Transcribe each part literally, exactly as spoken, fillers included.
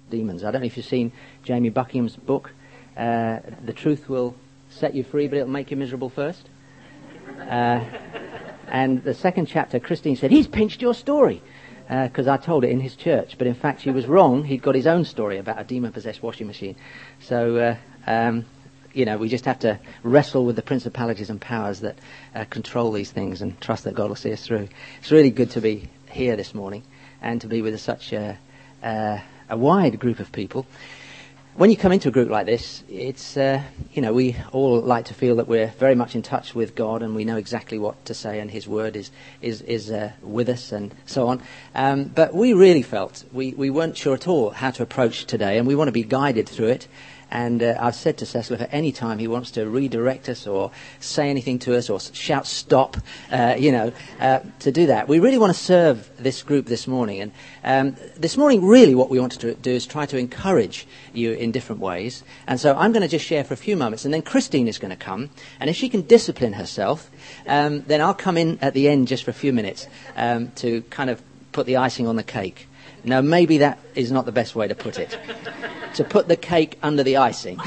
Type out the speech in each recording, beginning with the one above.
demons. I don't know if you've seen Jamie Buckingham's book, uh, The Truth Will Set You Free, but it'll make you miserable first. Uh, and the second chapter, Christine said, he's pinched your story, because uh, I told it in his church. But in fact, she was wrong. He'd got his own story about a demon-possessed washing machine. So, uh, um, you know, we just have to wrestle with the principalities and powers that uh, control these things and trust that God will see us through. It's really good to be here this morning and to be with such a, uh, a wide group of people. When you come into a group like this, it's, uh, you know, we all like to feel that we're very much in touch with God and we know exactly what to say and His Word is is, is uh, with us and so on. Um, but we really felt we, we weren't sure at all how to approach today, and we want to be guided through it. And uh, I've said to Cecil, if at any time he wants to redirect us or say anything to us or shout stop, uh, you know, uh, to do that. We really want to serve this group this morning. And um, this morning, really what we want to do is try to encourage you in different ways. And so I'm going to just share for a few moments, and then Christine is going to come. And if she can discipline herself, um, then I'll come in at the end just for a few minutes um, to kind of put the icing on the cake. Now, maybe that is not the best way to put it. To put the cake under the icing.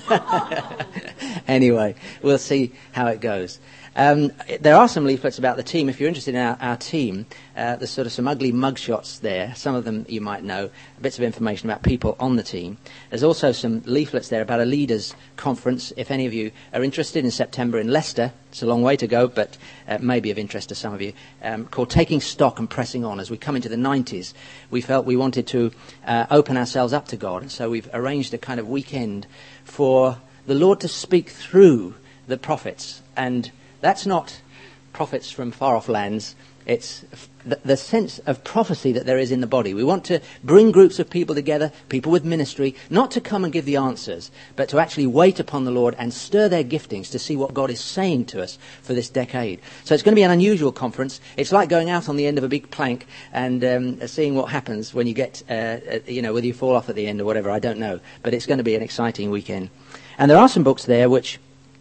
Anyway, we'll see how it goes. Um, there are some leaflets about the team. If you're interested in our, our team, uh, there's sort of some ugly mugshots there. Some of them you might know, bits of information about people on the team. There's also some leaflets there about a leaders' conference. If any of you are interested, in September in Leicester, it's a long way to go, but uh, may be of interest to some of you, um, called Taking Stock and Pressing On. As we come into the nineties, we felt we wanted to uh, open ourselves up to God, and so we've arranged a kind of weekend for the Lord to speak through the prophets. And that's not prophets from far-off lands. It's the, the sense of prophecy that there is in the body. We want to bring groups of people together, people with ministry, not to come and give the answers, but to actually wait upon the Lord and stir their giftings to see what God is saying to us for this decade. So it's going to be an unusual conference. It's like going out on the end of a big plank and um, seeing what happens when you get, uh, you know, whether you fall off at the end or whatever, I don't know. But it's going to be an exciting weekend. And there are some books there which...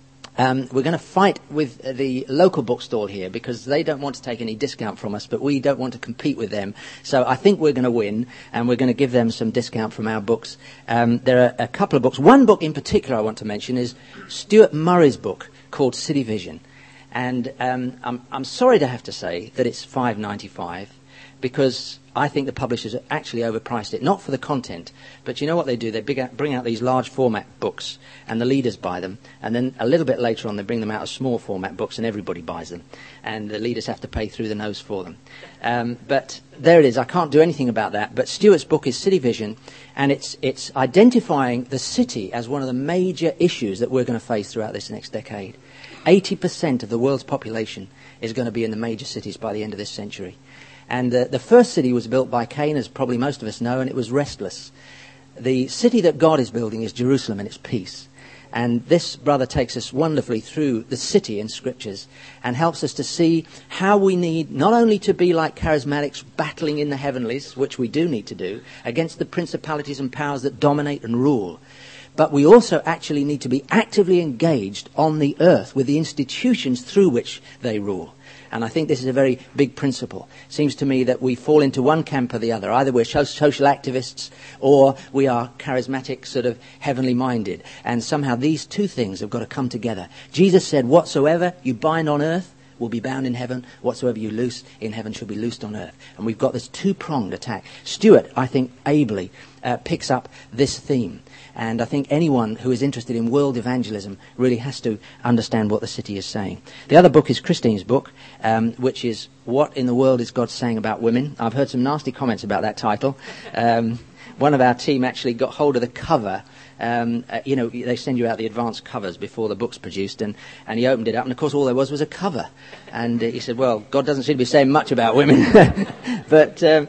Um, we're going to fight with the local bookstall here because they don't want to take any discount from us, but we don't want to compete with them. So I think we're going to win, and we're going to give them some discount from our books. Um, there are a couple of books. One book in particular I want to mention is Stuart Murray's book called City Vision. And um, I'm, I'm sorry to have to say that it's five pounds ninety-five because I think the publishers actually overpriced it, not for the content, but you know what they do? They bring out these large format books, and the leaders buy them, and then a little bit later on they bring them out as small format books, and everybody buys them, and the leaders have to pay through the nose for them. Um, but there it is. I can't do anything about that. But Stuart's book is City Vision, and it's it's identifying the city as one of the major issues that we're going to face throughout this next decade. eighty percent of the world's population is going to be in the major cities by the end of this century. And uh, the first city was built by Cain, as probably most of us know, and it was restless. The city that God is building is Jerusalem, and it's peace. And this brother takes us wonderfully through the city in Scriptures and helps us to see how we need not only to be like charismatics battling in the heavenlies, which we do need to do, against the principalities and powers that dominate and rule, but we also actually need to be actively engaged on the earth with the institutions through which they rule. And I think this is a very big principle. It seems to me that we fall into one camp or the other. Either we're social activists or we are charismatic, sort of heavenly minded. And somehow these two things have got to come together. Jesus said, whatsoever you bind on earth will be bound in heaven. Whatsoever you loose in heaven shall be loosed on earth. And we've got this two-pronged attack. Stuart, I think, ably uh, picks up this theme. And I think anyone who is interested in world evangelism really has to understand what the city is saying. The other book is Christine's book, um, which is What in the World is God Saying About Women? I've heard some nasty comments about that title. Um, one of our team actually got hold of the cover. Um, uh, you know, they send you out the advanced covers before the book's produced, and, and he opened it up, and of course all there was was a cover. And uh, he said, well, God doesn't seem to be saying much about women. But... Um,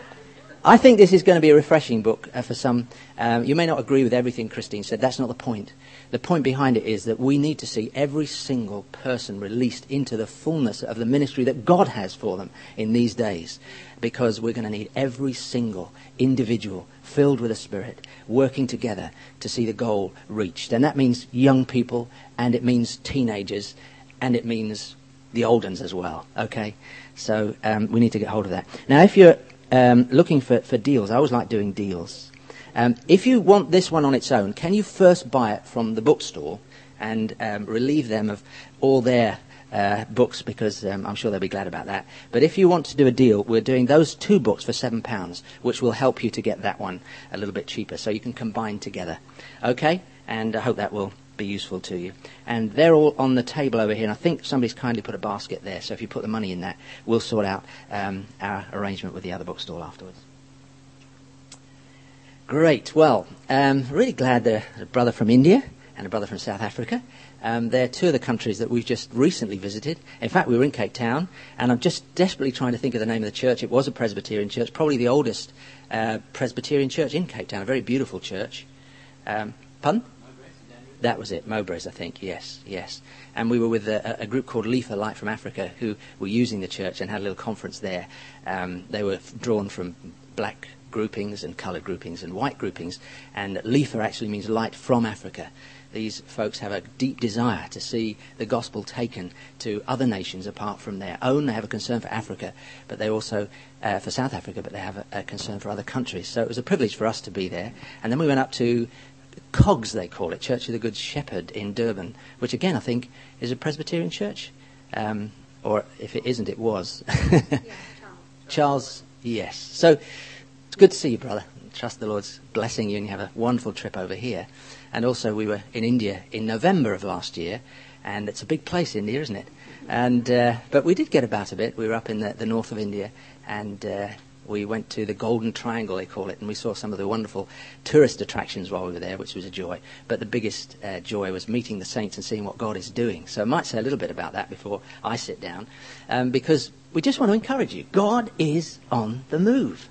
I think this is going to be a refreshing book uh, for some. Um, you may not agree with everything Christine said. That's not the point. The point behind it is that we need to see every single person released into the fullness of the ministry that God has for them in these days, because we're going to need every single individual filled with the Spirit working together to see the goal reached. And that means young people, and it means teenagers, and it means the old ones as well. Okay? So um, we need to get hold of that. Now, if you're Um, looking for, for deals. I always like doing deals. Um, if you want this one on its own, can you first buy it from the bookstore and um, relieve them of all their uh, books, because um, I'm sure they'll be glad about that. But if you want to do a deal, we're doing those two books for seven pounds, which will help you to get that one a little bit cheaper, so you can combine together. Okay? And I hope that will be useful to you. And they're all on the table over here, and I think somebody's kindly put a basket there, so if you put the money in that, we'll sort out um, our arrangement with the other bookstall afterwards. Great. Well, um, really glad there's a brother from India and a brother from South Africa. Um, they're two of the countries that we've just recently visited. In fact, we were in Cape Town, and I'm just desperately trying to think of the name of the church. It was a Presbyterian church, probably the oldest uh, Presbyterian church in Cape Town, a very beautiful church. Um, pardon? That was it, Mowbrays, I think, yes, yes. And we were with a, a group called Lifa, Light from Africa, who were using the church and had a little conference there. Um, they were f- drawn from black groupings and coloured groupings and white groupings, and Lifa actually means light from Africa. These folks have a deep desire to see the gospel taken to other nations apart from their own. They have a concern for Africa, but they also, uh, for South Africa, but they have a, a concern for other countries. So it was a privilege for us to be there. And then we went up to Cogs, they call it, Church of the Good Shepherd in Durban, which again I think is a Presbyterian church. Um, or if it isn't, it was. yeah, Charles. Charles, yes. So it's good to see you, brother. Trust the Lord's blessing you and you have a wonderful trip over here. And also we were in India in November of last year, and it's a big place, India, isn't it? And uh, but we did get about a bit. We were up in the, the north of India, and uh, we went to the Golden Triangle, they call it, and we saw some of the wonderful tourist attractions while we were there, which was a joy. But the biggest uh, joy was meeting the saints and seeing what God is doing. So I might say a little bit about that before I sit down, um, because we just want to encourage you. God is on the move.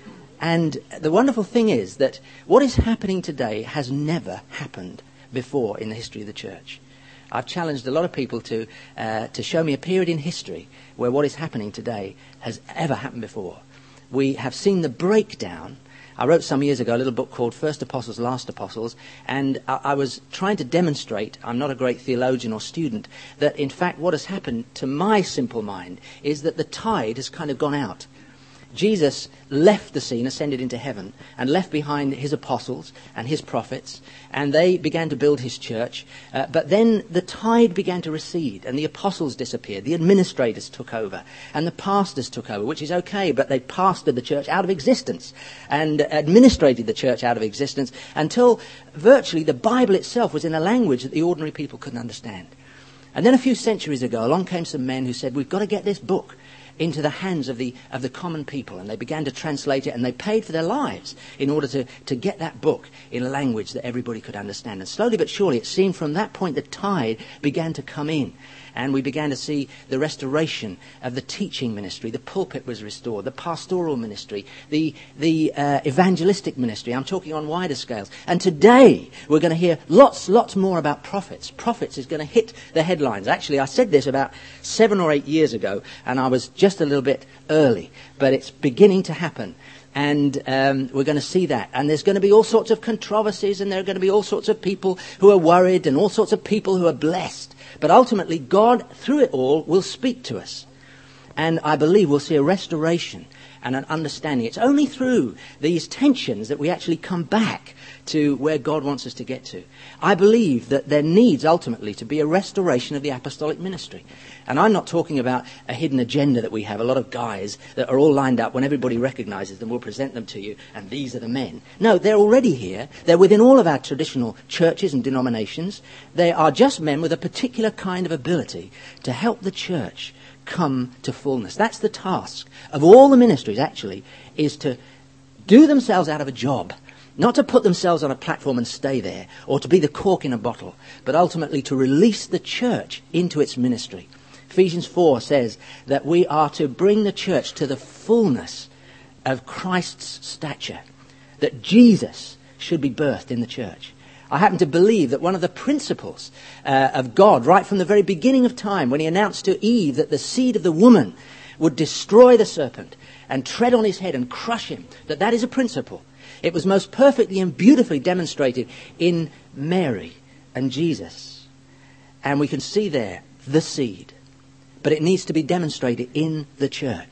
And the wonderful thing is that what is happening today has never happened before in the history of the church. I've challenged a lot of people to uh, to show me a period in history where what is happening today has ever happened before. We have seen the breakdown. I wrote some years ago a little book called First Apostles, Last Apostles, and I, I was trying to demonstrate, I'm not a great theologian or student, that in fact what has happened to my simple mind is that the tide has kind of gone out. Jesus left the scene, ascended into heaven, and left behind his apostles and his prophets, and they began to build his church. Uh, but then the tide began to recede, and the apostles disappeared. The administrators took over, and the pastors took over, which is okay, but they pastored the church out of existence and administrated the church out of existence until virtually the Bible itself was in a language that the ordinary people couldn't understand. And then a few centuries ago, along came some men who said, we've got to get this book into the hands of the of the common people, and they began to translate it, and they paid for their lives in order to, to get that book in a language that everybody could understand. And slowly but surely it seemed from that point the tide began to come in, and we began to see the restoration of the teaching ministry. The pulpit was restored, the pastoral ministry, the the uh, evangelistic ministry. I'm talking on wider scales. And today we're going to hear lots, lots more about prophets. Prophets is going to hit the headlines. Actually, I said this about seven or eight years ago, and I was just a little bit early, but it's beginning to happen. And um, we're going to see that. And there's going to be all sorts of controversies, and there are going to be all sorts of people who are worried and all sorts of people who are blessed. But ultimately, God, through it all, will speak to us. And I believe we'll see a restoration and an understanding. It's only through these tensions that we actually come back to where God wants us to get to. I believe that there needs ultimately to be a restoration of the apostolic ministry. And I'm not talking about a hidden agenda that we have, a lot of guys that are all lined up. When everybody recognizes them, we'll present them to you, and these are the men. No, they're already here. They're within all of our traditional churches and denominations. They are just men with a particular kind of ability to help the church come to fullness. That's the task of all the ministries, actually, is to do themselves out of a job. Not to put themselves on a platform and stay there, or to be the cork in a bottle, but ultimately to release the church into its ministry. Ephesians four says that we are to bring the church to the fullness of Christ's stature, that Jesus should be birthed in the church. I happen to believe that one of the principles uh, of God, right from the very beginning of time, when he announced to Eve that the seed of the woman would destroy the serpent and tread on his head and crush him, that that is a principle. It was most perfectly and beautifully demonstrated in Mary and Jesus. And we can see there the seed. But it needs to be demonstrated in the church.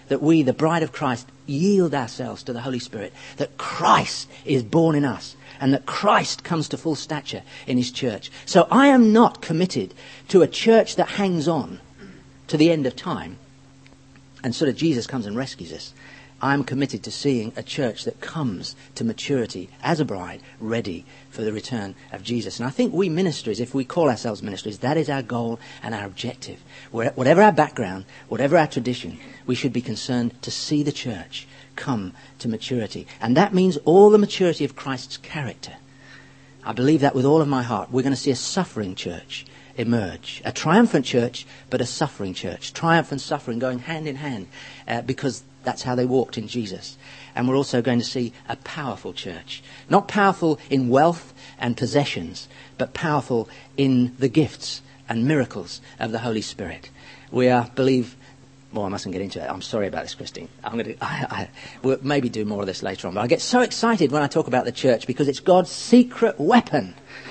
that we, the bride of Christ, yield ourselves to the Holy Spirit, that Christ is born in us, and that Christ comes to full stature in his church. So I am not committed to a church that hangs on to the end of time and sort of Jesus comes and rescues us. I'm committed to seeing a church that comes to maturity as a bride, ready for the return of Jesus. And I think we ministries, if we call ourselves ministries, that is our goal and our objective. Whatever our background, whatever our tradition, we should be concerned to see the church come to maturity. And that means all the maturity of Christ's character. I believe that with all of my heart. We're going to see a suffering church emerge. A triumphant church, but a suffering church. Triumph and suffering going hand in hand uh, because that's how they walked in Jesus. And we're also going to see a powerful church. Not powerful in wealth and possessions, but powerful in the gifts and miracles of the Holy Spirit. We are, believe... Well, I mustn't get into it. I'm sorry about this, Christine. I'm going to. I, I, we'll maybe do more of this later on. But I get so excited when I talk about the church because it's God's secret weapon.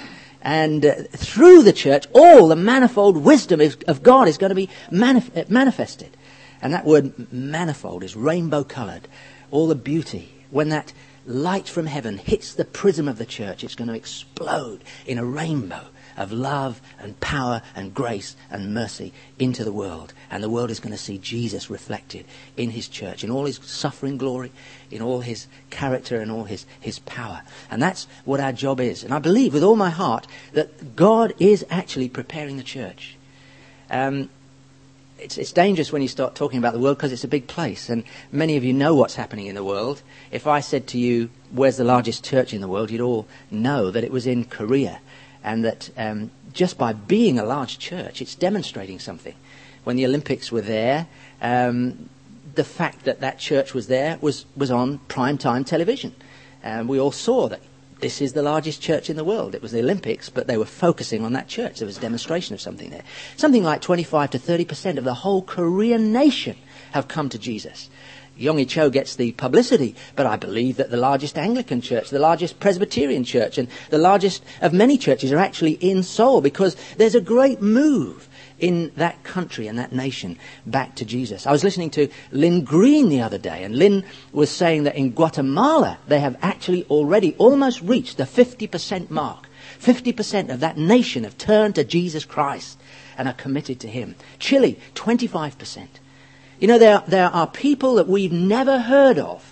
And uh, through the church, all the manifold wisdom of, of God is going to be manif- manifested. And that word manifold is rainbow-coloured. All the beauty. When that light from heaven hits the prism of the church, it's going to explode in a rainbow of love and power and grace and mercy into the world. And the world is going to see Jesus reflected in his church, in all his suffering glory, in all his character and all his, his power. And that's what our job is. And I believe with all my heart that God is actually preparing the church. Um, it's, it's dangerous when you start talking about the world because it's a big place. And many of you know what's happening in the world. If I said to you, where's the largest church in the world, you'd all know that it was in Korea. And that um, just by being a large church, it's demonstrating something. When the Olympics were there, um, the fact that that church was there was, was on prime time television. And we all saw that this is the largest church in the world. It was the Olympics, but they were focusing on that church. There was a demonstration of something there. Something like twenty-five to thirty percent of the whole Korean nation have come to Jesus. Yonggi Cho gets the publicity, but I believe that the largest Anglican church, the largest Presbyterian church, and the largest of many churches are actually in Seoul because there's a great move in that country and that nation back to Jesus. I was listening to Lynn Green the other day, and Lynn was saying that in Guatemala they have actually already almost reached the fifty percent mark. fifty percent of that nation have turned to Jesus Christ and are committed to him. Chile, twenty-five percent. You know, there, there are people that we've never heard of,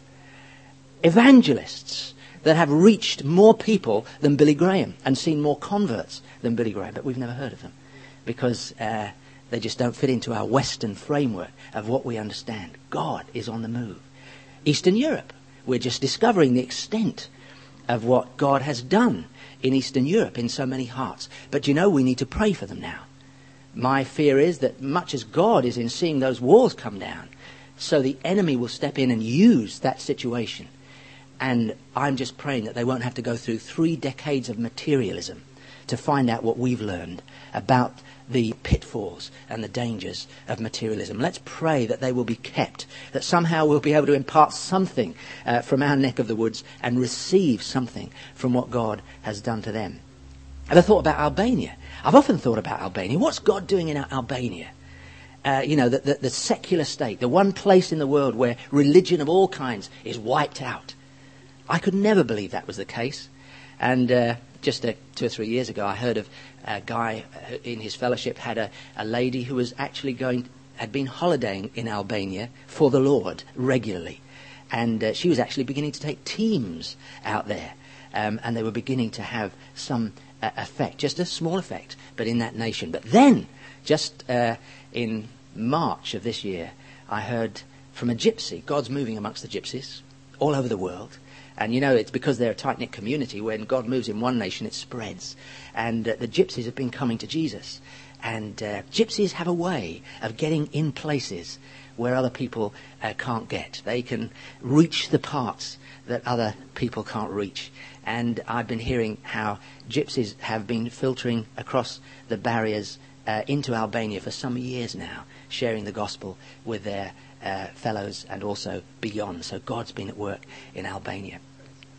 evangelists, that have reached more people than Billy Graham and seen more converts than Billy Graham, but we've never heard of them because uh, they just don't fit into our Western framework of what we understand. God is on the move. Eastern Europe, we're just discovering the extent of what God has done in Eastern Europe in so many hearts. But you know, we need to pray for them now. My fear is that much as God is in seeing those walls come down, so the enemy will step in and use that situation. And I'm just praying that they won't have to go through three decades of materialism to find out what we've learned about the pitfalls and the dangers of materialism. Let's pray that they will be kept, that somehow we'll be able to impart something uh, from our neck of the woods and receive something from what God has done to them. And I thought about Albania. I've often thought about Albania. What's God doing in Albania? Uh, you know, the, the, the secular state, the one place in the world where religion of all kinds is wiped out. I could never believe that was the case. And uh, just uh, two or three years ago, I heard of a guy in his fellowship had a, a lady who was actually going, had been holidaying in Albania for the Lord regularly. And uh, she was actually beginning to take teams out there. Um, and they were beginning to have some uh, effect, just a small effect, but in that nation. But then, just uh, in March of this year, I heard from a gypsy. God's moving amongst the gypsies all over the world. And you know, it's because they're a tight-knit community. When God moves in one nation, it spreads. And uh, the gypsies have been coming to Jesus. And uh, gypsies have a way of getting in places where other people uh, can't get. They can reach the parts that other people can't reach. And I've been hearing how gypsies have been filtering across the barriers uh, into Albania for some years now, sharing the gospel with their uh, fellows and also beyond. So God's been at work in Albania.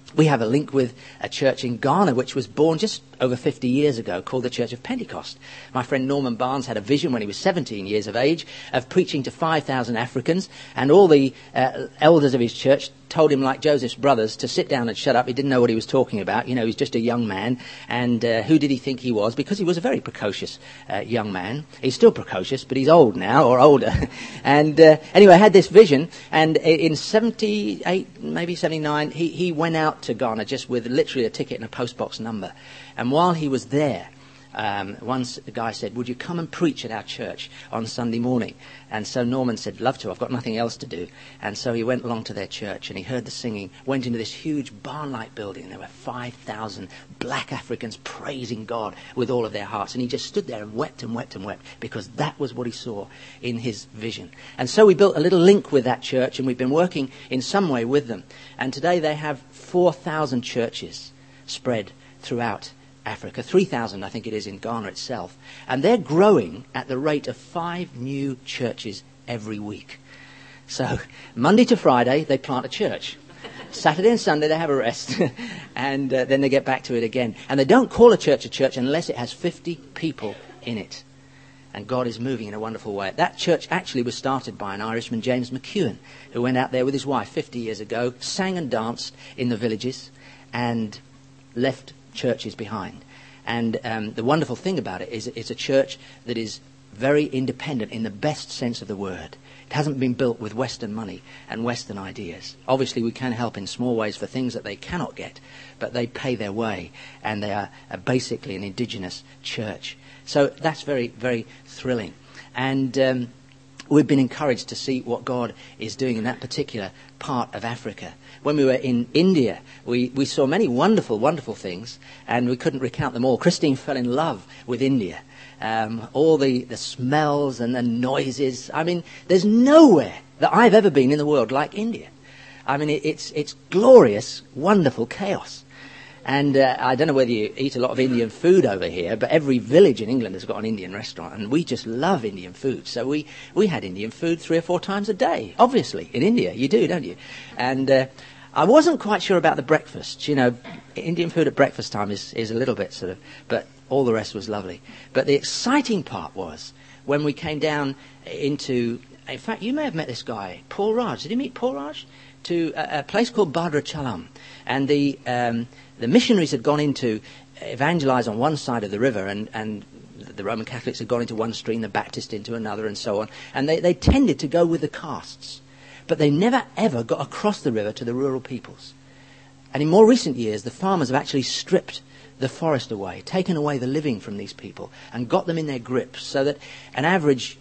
we have a link with a church in Ghana which was born just over fifty years ago called the Church of Pentecost. My friend Norman Barnes had a vision when he was seventeen years of age of preaching to five thousand Africans, and all the uh, elders of his church told him, like Joseph's brothers, to sit down and shut up. He didn't know what he was talking about. You know, he was just a young man. And uh, who did he think he was? Because he was a very precocious uh, young man. He's still precocious, but he's old now, or older. and uh, anyway, I had this vision. And in seventy-eight, maybe seventy-nine, he, he went out to Ghana just with literally a ticket and a postbox number. And while he was there, Um, once the guy said, would you come and preach at our church on Sunday morning? And so Norman said, love to, I've got nothing else to do. And so he went along to their church and he heard the singing, went into this huge barn-like building. There were five thousand black Africans praising God with all of their hearts. And he just stood there and wept and wept and wept because that was what he saw in his vision. And so we built a little link with that church, and we've been working in some way with them. And today they have four thousand churches spread throughout Africa, three thousand I think it is in Ghana itself, and they're growing at the rate of five new churches every week. So Monday to Friday they plant a church, Saturday and Sunday they have a rest, and uh, then they get back to it again. And they don't call a church a church unless it has fifty people in it. And God is moving in a wonderful way. That church actually was started by an Irishman, James McEwen, who went out there with his wife fifty years ago, sang and danced in the villages, and left churches behind. And um, the wonderful thing about it is it's a church that is very independent in the best sense of the word. It hasn't been built with Western money and Western ideas. Obviously we can help in small ways for things that they cannot get, but they pay their way, and they are uh, basically an indigenous church. So that's very, very thrilling. And um, we've been encouraged to see what God is doing in that particular part of Africa. When we were in India, we, we saw many wonderful, wonderful things, and we couldn't recount them all. Christine fell in love with India. Um, all the, the smells and the noises. I mean, there's nowhere that I've ever been in the world like India. I mean, it, it's, it's glorious, wonderful chaos. And uh, I don't know whether you eat a lot of Indian food over here, but every village in England has got an Indian restaurant, and we just love Indian food. So we, we had Indian food three or four times a day, obviously, in India. You do, don't you? And uh, I wasn't quite sure about the breakfast. You know, Indian food at breakfast time is, is a little bit sort of, but all the rest was lovely. But the exciting part was when we came down into, in fact, you may have met this guy, Paul Raj. Did you meet Paul Raj? To a, a place called Bhadrachalam. And the... Um, The missionaries had gone in to evangelize on one side of the river, and, and the Roman Catholics had gone into one stream, the Baptist into another, and so on. And they, they tended to go with the castes. But they never, ever got across the river to the rural peoples. And in more recent years, the farmers have actually stripped the forest away, taken away the living from these people, and got them in their grip, so that an average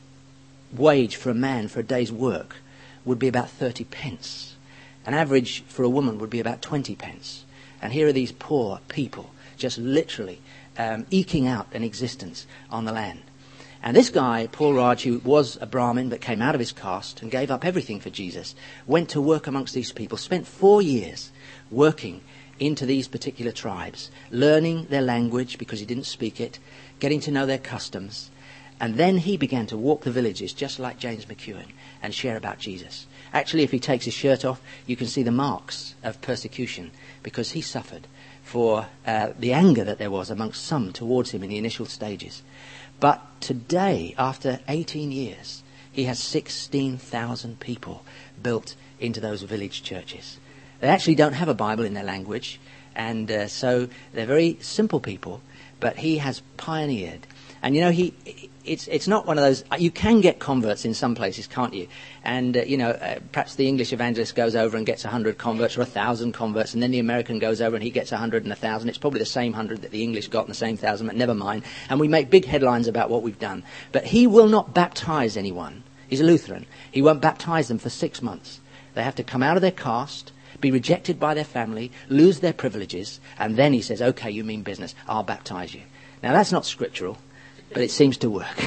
wage for a man for a day's work would be about thirty pence. An average for a woman would be about twenty pence. And here are these poor people just literally um, eking out an existence on the land. And this guy, Paul Raj, who was a Brahmin but came out of his caste and gave up everything for Jesus, went to work amongst these people, spent four years working into these particular tribes, learning their language because he didn't speak it, getting to know their customs. And then he began to walk the villages just like James McEwen and share about Jesus. Actually, if he takes his shirt off, you can see the marks of persecution because he suffered for uh, the anger that there was amongst some towards him in the initial stages. But today, after eighteen years, he has sixteen thousand people built into those village churches. They actually don't have a Bible in their language, and uh, so they're very simple people, but he has pioneered. And you know, he it's it's not one of those. You can get converts in some places, can't you? And uh, you know, uh, perhaps the English evangelist goes over and gets a hundred converts or a thousand converts, and then the American goes over and he gets a hundred and a thousand. It's probably the same hundred that the English got and the same thousand, but never mind. And we make big headlines about what we've done. But he will not baptize anyone. He's a Lutheran. He won't baptize them for six months. They have to come out of their caste, be rejected by their family, lose their privileges, and then he says, "Okay, you mean business. I'll baptize you." Now that's not scriptural, but it seems to work.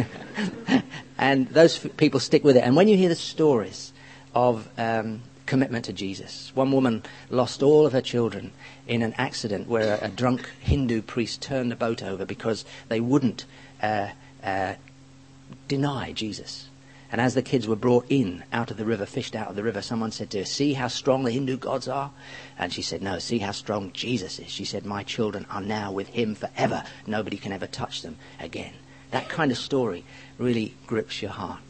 And those f- people stick with it. And when you hear the stories of um, commitment to Jesus, one woman lost all of her children in an accident where a, a drunk Hindu priest turned the boat over because they wouldn't uh, uh, deny Jesus. And as the kids were brought in, out of the river, fished out of the river, someone said to her, see how strong the Hindu gods are? And she said, no, see how strong Jesus is. She said, my children are now with him forever. Nobody can ever touch them again. That kind of story really grips your heart.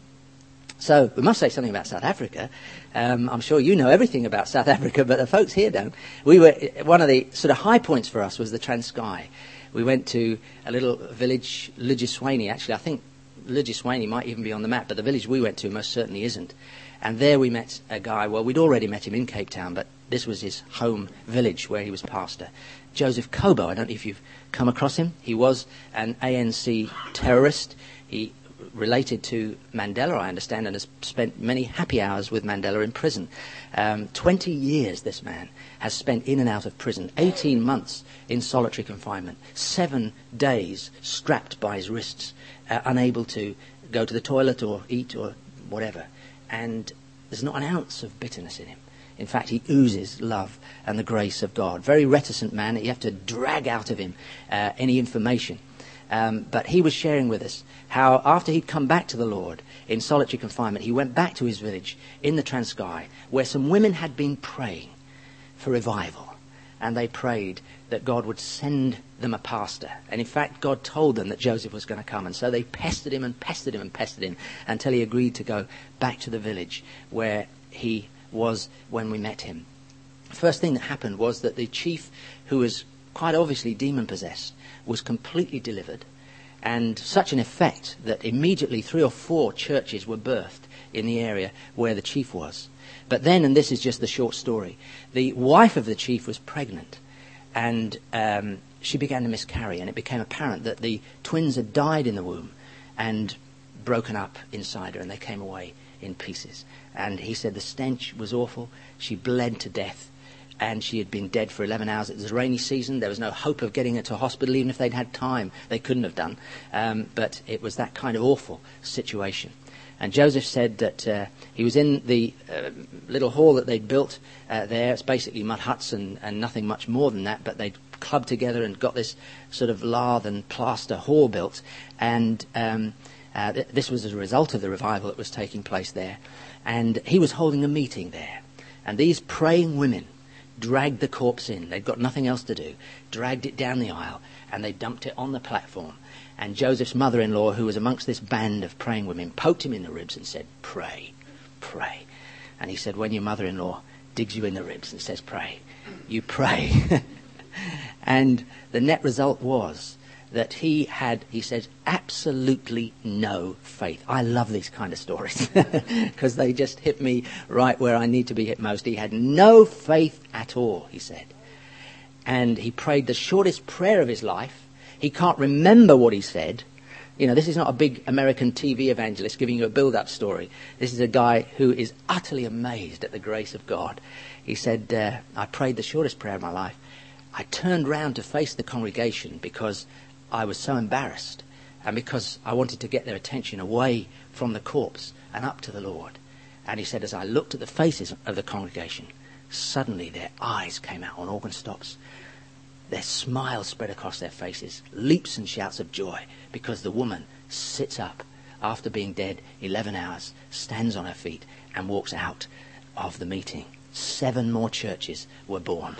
So we must say something about South Africa. Um, I'm sure you know everything about South Africa, but the folks here don't. We were, one of the sort of high points for us was the Transkei. We went to a little village, Legiswani. Actually, I think Legiswani might even be on the map, but the village we went to most certainly isn't. And there we met a guy, well, we'd already met him in Cape Town, but this was his home village where he was pastor. Joseph Kobo, I don't know if you've come across him. He was an A N C terrorist. He related to Mandela, I understand, and has spent many happy hours with Mandela in prison. Um, twenty years this man has spent in and out of prison, eighteen months in solitary confinement, seven days strapped by his wrists, uh, unable to go to the toilet or eat or whatever. And there's not an ounce of bitterness in him. In fact, he oozes love and the grace of God. Very reticent man. You have to drag out of him uh, any information. Um, but he was sharing with us how after he'd come back to the Lord in solitary confinement, he went back to his village in the Transkei where some women had been praying for revival. And they prayed that God would send them a pastor. And in fact, God told them that Joseph was going to come. And so they pestered him and pestered him and pestered him until he agreed to go back to the village where he was when we met him. The first thing that happened was that the chief, who was quite obviously demon-possessed, was completely delivered, and such an effect that immediately three or four churches were birthed in the area where the chief was. But then, and this is just the short story, the wife of the chief was pregnant, and um, she began to miscarry, and it became apparent that the twins had died in the womb and broken up inside her, and they came away in pieces. And he said the stench was awful. She bled to death. And she had been dead for eleven hours. It was a rainy season. There was no hope of getting her to hospital. Even if they'd had time, they couldn't have done. Um, but it was that kind of awful situation. And Joseph said that uh, he was in the uh, little hall that they'd built uh, there. It's basically mud huts and, and nothing much more than that. But they'd clubbed together and got this sort of lath and plaster hall built. And um, uh, th- this was as a result of the revival that was taking place there. And he was holding a meeting there. And these praying women dragged the corpse in. They'd got nothing else to do. Dragged it down the aisle, and they dumped it on the platform. And Joseph's mother-in-law, who was amongst this band of praying women, poked him in the ribs and said, pray, pray. And he said, when your mother-in-law digs you in the ribs and says, pray, you pray. And the net result was that he had, he said, absolutely no faith. I love these kind of stories because they just hit me right where I need to be hit most. He had no faith at all, he said. And he prayed the shortest prayer of his life. He can't remember what he said. You know, this is not a big American T V evangelist giving you a build-up story. This is a guy who is utterly amazed at the grace of God. He said, uh, I prayed the shortest prayer of my life. I turned round to face the congregation because I was so embarrassed and because I wanted to get their attention away from the corpse and up to the Lord. And he said, as I looked at the faces of the congregation, suddenly their eyes came out on organ stops. Their smiles spread across their faces, leaps and shouts of joy, because the woman sits up after being dead eleven hours, stands on her feet and walks out of the meeting. Seven more churches were born.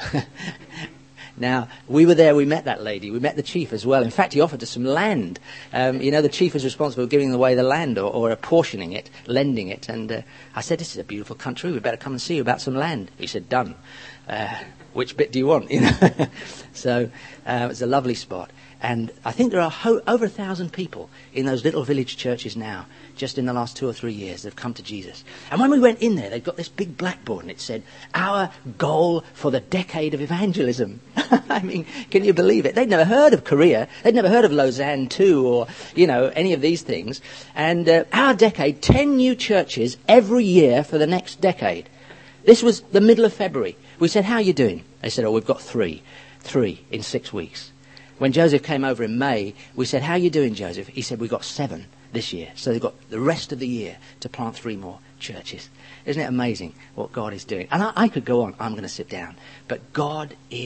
Now, we were there, we met that lady, we met the chief as well. In fact, he offered us some land. Um, you know, the chief was responsible for giving away the land or, or apportioning it, lending it. And uh, I said, this is a beautiful country, we better come and see you about some land. He said, done. Uh, which bit do you want? You know. So uh, it's a lovely spot. And I think there are ho- over a thousand people in those little village churches now, just in the last two or three years, that have come to Jesus. And when we went in there, they've got this big blackboard, and it said, our goal for the decade of evangelism. I mean, can you believe it? They'd never heard of Korea. They'd never heard of Lausanne two or, you know, any of these things. And uh, our decade, ten new churches every year for the next decade. This was the middle of February. We said, how are you doing? They said, oh, we've got three. Three in six weeks. When Joseph came over in May, we said, how are you doing, Joseph? He said, we've got seven this year. So they've got the rest of the year to plant three more churches. Isn't it amazing what God is doing? And I, I could go on. I'm going to sit down. But God is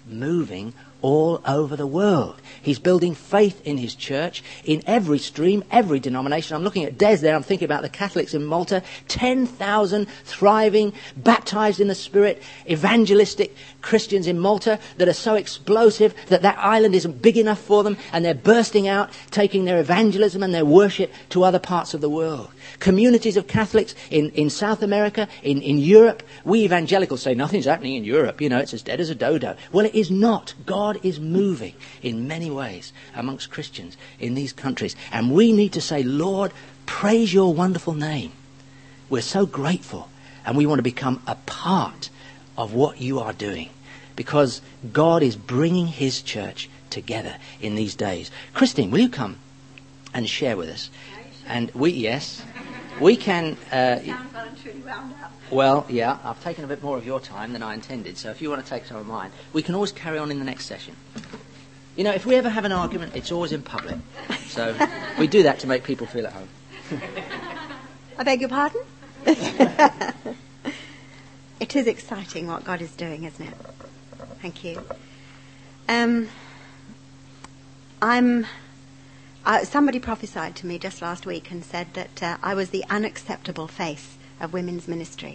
moving all over the world. He's building faith in his church in every stream, every denomination. I'm looking at Des there. I'm thinking about the Catholics in Malta. ten thousand thriving, baptized in the Spirit, evangelistic Christians in Malta that are so explosive that that island isn't big enough for them, and they're bursting out, taking their evangelism and their worship to other parts of the world. Communities of Catholics in, in South America, in, in Europe. We evangelicals say nothing's happening in Europe. You know, it's as dead as a dodo. Well, it is not. God is moving in many ways amongst Christians in these countries. And we need to say, Lord, praise your wonderful name. We're so grateful. And we want to become a part of what you are doing. Because God is bringing his church together in these days. Christine, will you come and share with us? And we, yes, we can... Uh, well, yeah, I've taken a bit more of your time than I intended, so if you want to take some of mine, we can always carry on in the next session. You know, if we ever have an argument, it's always in public. So we do that to make people feel at home. I beg your pardon? It is exciting what God is doing, isn't it? Thank you. Um, I'm... Uh, somebody prophesied to me just last week and said that uh, I was the unacceptable face of women's ministry.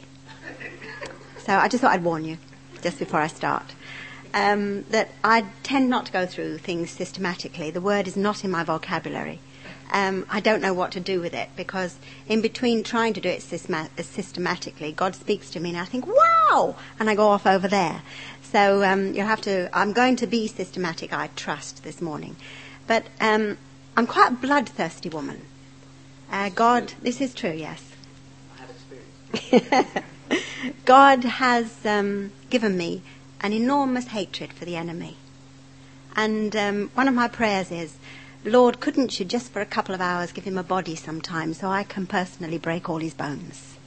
So I just thought I'd warn you, just before I start, um, that I tend not to go through things systematically. The word is not in my vocabulary. Um, I don't know what to do with it, because in between trying to do it systema- systematically, God speaks to me and I think, wow, and I go off over there. So um, you'll have to, I'm going to be systematic, I trust, this morning. But um, I'm quite a bloodthirsty woman. Uh, God, this is true, yes. I have experience. God has um, given me an enormous hatred for the enemy. And um, one of my prayers is, Lord, couldn't you just for a couple of hours give him a body sometime so I can personally break all his bones?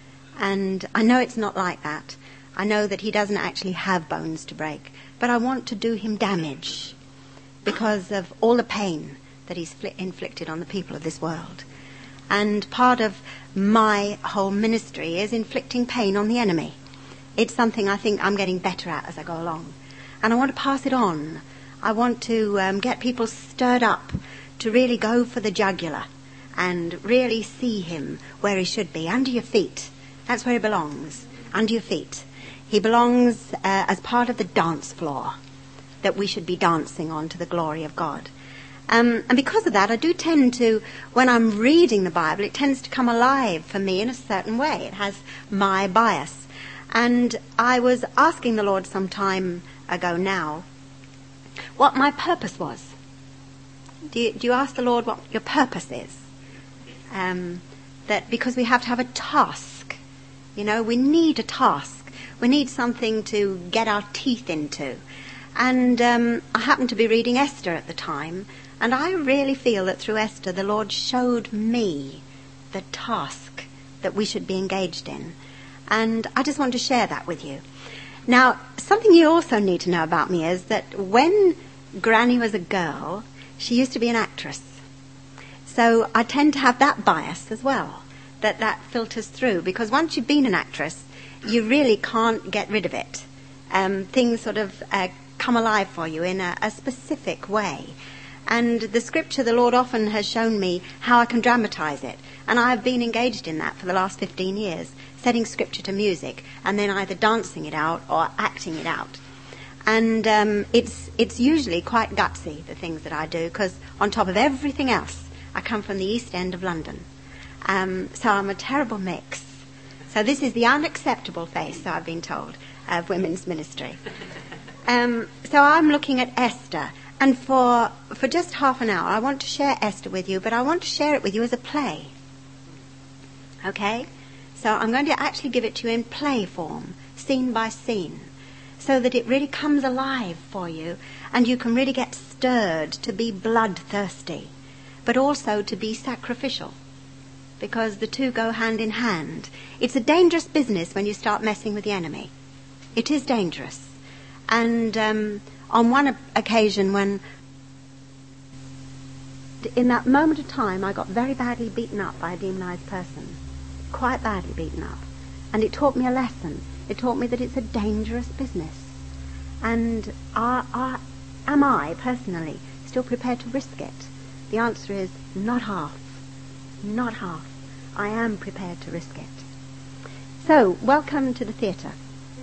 And I know it's not like that. I know that he doesn't actually have bones to break. But I want to do him damage because of all the pain that he's fl- inflicted on the people of this world. And part of my whole ministry is inflicting pain on the enemy. It's something I think I'm getting better at as I go along. And I want to pass it on. I want to um, get people stirred up to really go for the jugular and really see him where he should be, under your feet. That's where he belongs, under your feet. He belongs uh, as part of the dance floor that we should be dancing on to the glory of God. Um, and because of that, I do tend to, when I'm reading the Bible, it tends to come alive for me in a certain way. It has my bias. And I was asking the Lord some time ago now what my purpose was. Do you, do you ask the Lord what your purpose is? Um, that because we have to have a task. You know, we need a task. We need something to get our teeth into. And um, I happened to be reading Esther at the time, and I really feel that through Esther the Lord showed me the task that we should be engaged in. And I just want to share that with you. Now, something you also need to know about me is that when Granny was a girl, she used to be an actress. So I tend to have that bias as well, that that filters through. Because once you've been an actress, you really can't get rid of it. Um, things sort of uh, come alive for you in a, a specific way. And the scripture, the Lord often has shown me how I can dramatize it. And I've been engaged in that for the last fifteen years, setting scripture to music and then either dancing it out or acting it out. And um, it's it's usually quite gutsy, the things that I do, because on top of everything else, I come from the East End of London. Um, so I'm a terrible mix. So this is the unacceptable face, so I've been told, of women's ministry. Um, so I'm looking at Esther. And for for just half an hour, I want to share Esther with you, but I want to share it with you as a play. Okay? So I'm going to actually give it to you in play form, scene by scene, so that it really comes alive for you and you can really get stirred to be bloodthirsty, but also to be sacrificial, because the two go hand in hand. It's a dangerous business when you start messing with the enemy. It is dangerous. And um, on one occasion when, in that moment of time, I got very badly beaten up by a demonized person. Quite badly beaten up. And it taught me a lesson. It taught me that it's a dangerous business. And are, are, am I, personally, still prepared to risk it? The answer is not half. Not half. I am prepared to risk it. So, welcome to the theatre.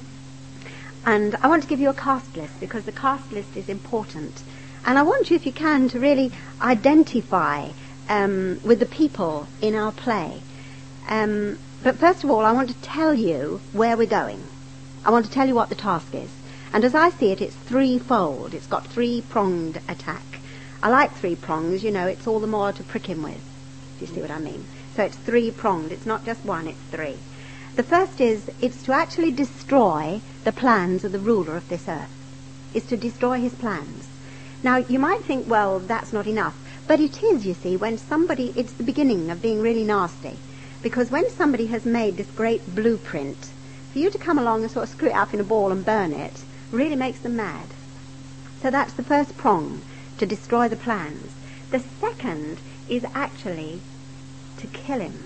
And I want to give you a cast list, because the cast list is important. And I want you, if you can, to really identify um, with the people in our play. Um, but first of all, I want to tell you where we're going. I want to tell you what the task is. And as I see it, it's threefold. It's got three-pronged attack. I like three prongs, you know, it's all the more to prick him with, if you see what I mean. So it's three-pronged. It's not just one, it's three. The first is, it's to actually destroy the plans of the ruler of this earth. It's to destroy his plans. Now, you might think, well, that's not enough. But it is, you see, when somebody, it's the beginning of being really nasty. Because when somebody has made this great blueprint, for you to come along and sort of screw it up in a ball and burn it, really makes them mad. So that's the first prong, to destroy the plans. The second is actually to kill him.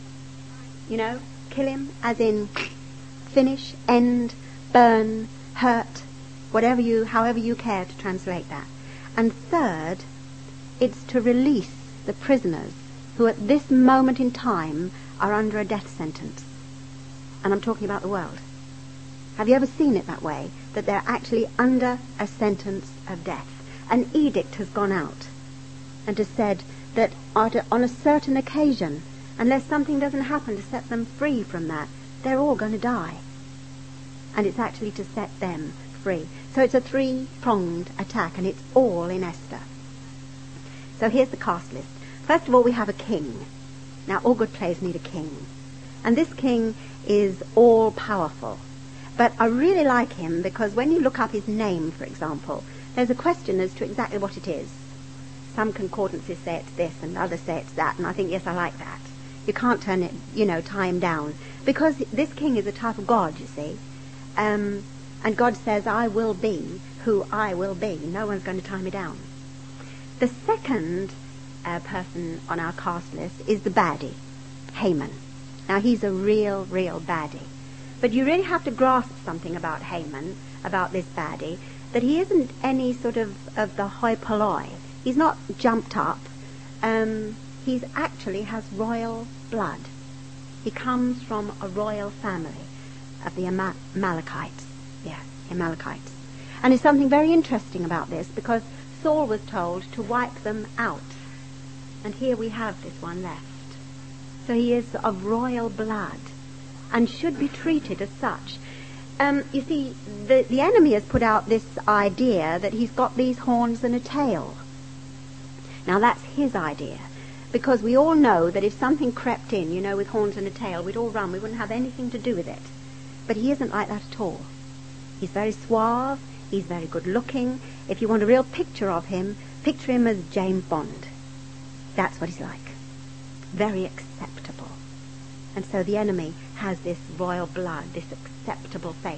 You know, kill him as in finish, end, burn, hurt, whatever you, however you care to translate that. And third, it's to release the prisoners who at this moment in time are under a death sentence. And I'm talking about the world. Have you ever seen it that way? That they're actually under a sentence of death. An edict has gone out and has said that on a certain occasion, unless something doesn't happen to set them free from that, they're all going to die. And it's actually to set them free. So it's a three-pronged attack, and it's all in Esther. So here's the cast list. First of all, we have a king. Now, all good plays need a king. And this king is all-powerful. But I really like him because when you look up his name, for example, there's a question as to exactly what it is. Some concordances say it's this and others say it's that, and I think, yes, I like that. You can't turn it, you know, tie him down. Because this king is a type of God, you see. Um, and God says, I will be who I will be. No one's going to tie me down. The second uh, person on our cast list is the baddie, Haman. Now, he's a real, real baddie. But you really have to grasp something about Haman, about this baddie, that he isn't any sort of, of the hoi polloi. He's not jumped up. Um, he's actually has royal blood. He comes from a royal family of the Ama- Amalekites. Yeah, Amalekites. And there's something very interesting about this, because Saul was told to wipe them out. And here we have this one left. So he is of royal blood and should be treated as such. Um, you see, the, the enemy has put out this idea that he's got these horns and a tail. Now that's his idea, because we all know that if something crept in, you know, with horns and a tail, we'd all run. We wouldn't have anything to do with it. But he isn't like that at all. He's very suave. He's very good looking. If you want a real picture of him, picture him as James Bond. That's what he's like. Very acceptable. And so the enemy has this royal blood, this acceptable face.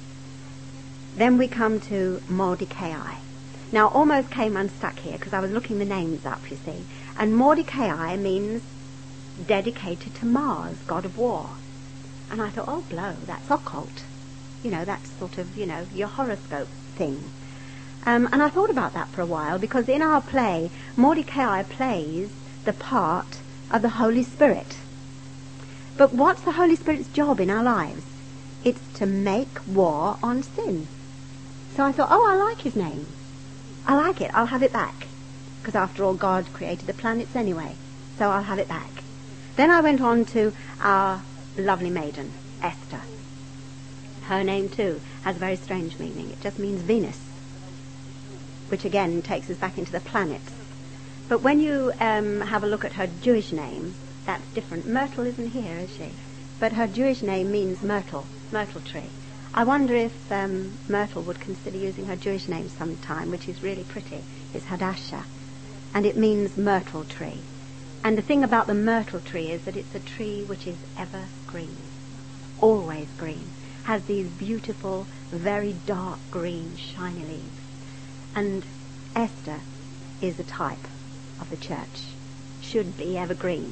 Then we come to Mordecai. Now, almost came unstuck here because I was looking the names up, you see. And Mordecai means dedicated to Mars, god of war. And I thought, oh, blow, that's occult. You know, that's sort of, you know, your horoscope thing. Um, and I thought about that for a while, because in our play, Mordecai plays the part of the Holy Spirit. But what's the Holy Spirit's job in our lives? It's to make war on sin. So I thought, oh, I like his name. I like it. I'll have it back. Because after all, God created the planets anyway. So I'll have it back. Then I went on to our lovely maiden, Esther. Her name, too, has a very strange meaning. It just means Venus, which again takes us back into the planets. But when you um, have a look at her Jewish name, that's different. Myrtle isn't here, is she? But her Jewish name means myrtle, myrtle tree. I wonder if um, Myrtle would consider using her Jewish name sometime, which is really pretty. It's Hadassah, and it means myrtle tree. And the thing about the myrtle tree is that it's a tree which is ever green, always green, has these beautiful, very dark green, shiny leaves. And Esther is a type of the church, should be evergreen.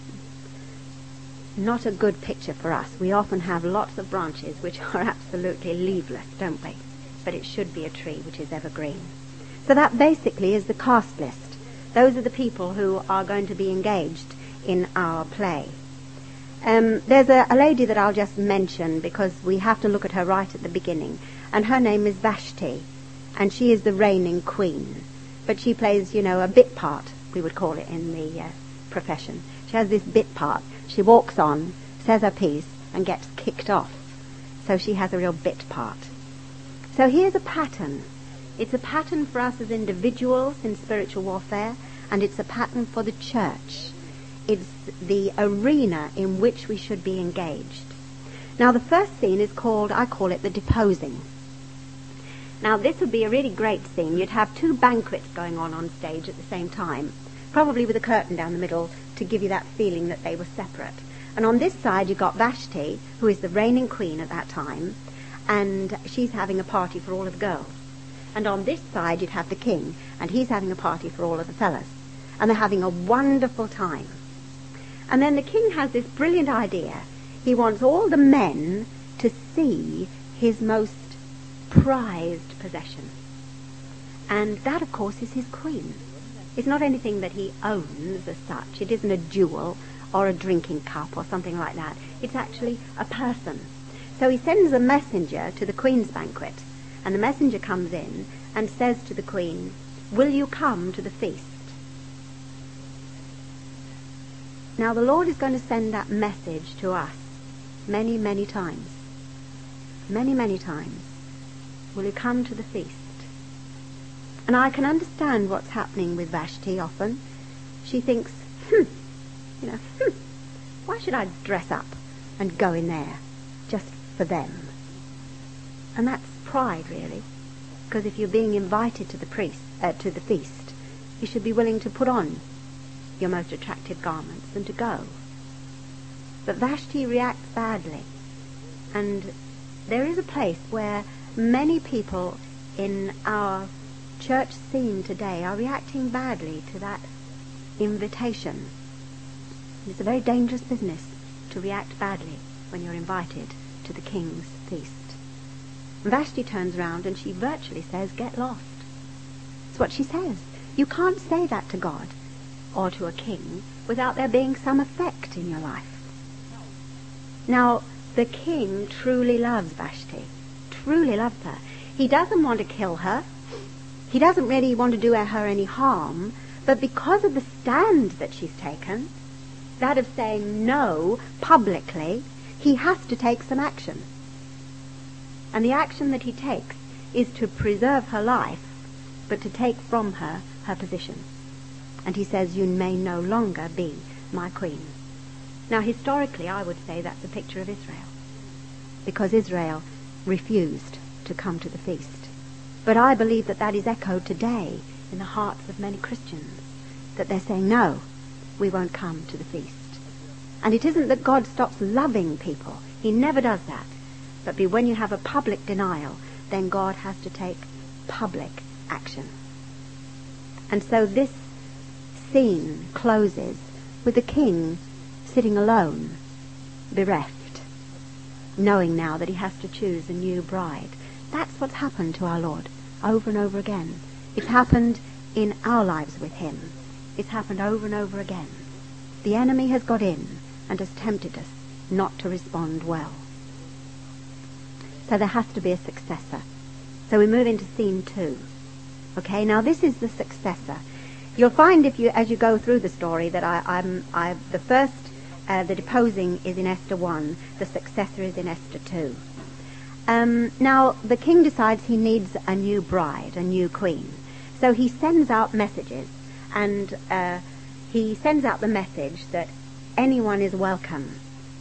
Not a good picture for us. We often have lots of branches which are absolutely leafless, don't we? but it should be a tree which is evergreen. So that basically is the cast list. Those are the people who are going to be engaged in our play. Um, there's a, a lady that I'll just mention because we have to look at her right at the beginning, and her name is Vashti, and she is the reigning queen. But she plays, you know, a bit part, we would call it in the uh, profession. She has this bit part. She walks on, says her piece, and gets kicked off. So she has a real bit part. So here's a pattern. It's a pattern for us as individuals in spiritual warfare, and it's a pattern for the church. It's the arena in which we should be engaged. Now the first scene is called, I call it the deposing. Now this would be a really great scene. You'd have two banquets going on on stage at the same time, probably with a curtain down the middle to give you that feeling that they were separate. And on this side you've got Vashti, who is the reigning queen at that time, and she's having a party for all of the girls. And on this side you'd have the king, and he's having a party for all of the fellas. And they're having a wonderful time. And then the king has this brilliant idea. He wants all the men to see his most prized possession. And that, of course, is his queen. It's not anything that he owns as such. It isn't a jewel or a drinking cup or something like that. It's actually a person. So he sends a messenger to the queen's banquet, and the messenger comes in and says to the queen, "Will you come to the feast?" Now the Lord is going to send that message to us many, many times. Many, many times. Will you come to the feast? And I can understand what's happening with Vashti often. She thinks, hmm, you know, hmm, why should I dress up and go in there just for them? And that's pride, really. Because if you're being invited to the priest, uh, to the feast, you should be willing to put on your most attractive garments and to go. But Vashti reacts badly. And there is a place where many people in our church scene today are reacting badly to that invitation. It's a very dangerous business to react badly when you're invited to the king's feast. And Vashti turns around and she virtually says, "Get lost." It's what she says. You can't say that to God or to a king without there being some effect in your life. Now, the king truly loves Vashti, truly loves her. He doesn't want to kill her. He doesn't really want to do her any harm, but because of the stand that she's taken, that of saying no publicly, he has to take some action. And the action that he takes is to preserve her life, but to take from her her position. And he says, "You may no longer be my queen." Now, historically, I would say that's a picture of Israel, because Israel refused to come to the feast. But I believe that that is echoed today in the hearts of many Christians, that they're saying, no, we won't come to the feast. And it isn't that God stops loving people. He never does that. But when you have a public denial, then God has to take public action. And so this scene closes with the king sitting alone, bereft, knowing now that he has to choose a new bride. That's what's happened to our Lord over and over again. It's happened in our lives with him. It's happened over and over again. The enemy has got in and has tempted us not to respond well. So there has to be a successor. So we move into scene two. Okay, now this is the successor. You'll find if you, as you go through the story, that I, I'm, I, the first, uh, the deposing is in Esther one, the successor is in Esther two. Um, now, the king decides he needs a new bride, a new queen. So he sends out messages, and uh, he sends out the message that anyone is welcome.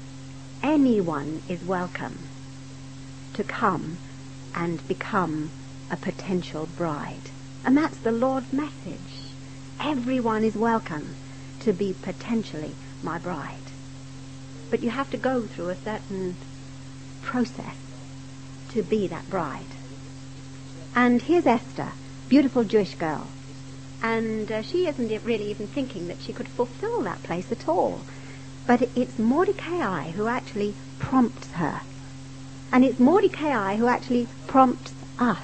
Anyone is welcome to come and become a potential bride. And that's the Lord's message. Everyone is welcome to be potentially my bride. But you have to go through a certain process to be that bride. And here's Esther, beautiful Jewish girl. And uh, she isn't really even thinking that she could fulfill that place at all. But it's Mordecai who actually prompts her. And it's Mordecai who actually prompts us.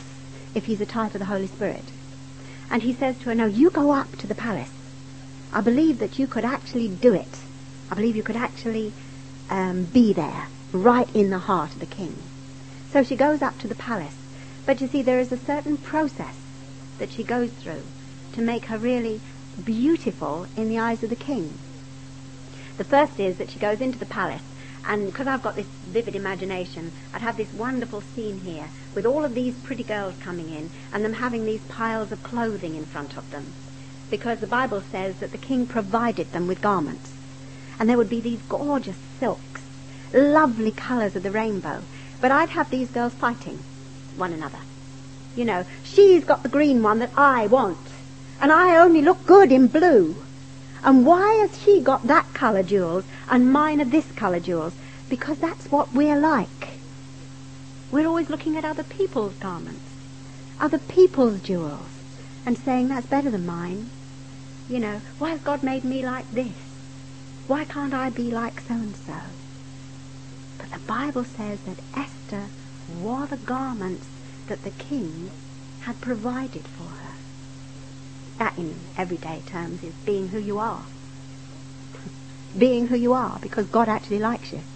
if he's a type of the Holy Spirit. And he says to her, no, you go up to the palace. I believe that you could actually do it. I believe you could actually um, be there, right in the heart of the king. So she goes up to the palace. But you see, there is a certain process that she goes through to make her really beautiful in the eyes of the king. The first is that she goes into the palace, and because I've got this vivid imagination, I'd have this wonderful scene here with all of these pretty girls coming in and them having these piles of clothing in front of them, because the Bible says that the king provided them with garments, and there would be these gorgeous silks, lovely colours of the rainbow, but I'd have these girls fighting one another. You know, she's got the green one that I want, and I only look good in blue. And why has she got that colour jewels and mine are this colour jewels? Because that's what we're like. We're always looking at other people's garments, other people's jewels, and saying that's better than mine. You know, why has God made me like this? Why can't I be like so-and-so? But the Bible says that Esther wore the garments that the king had provided for her. That, in everyday terms, is being who you are. Being who you are, because God actually likes you.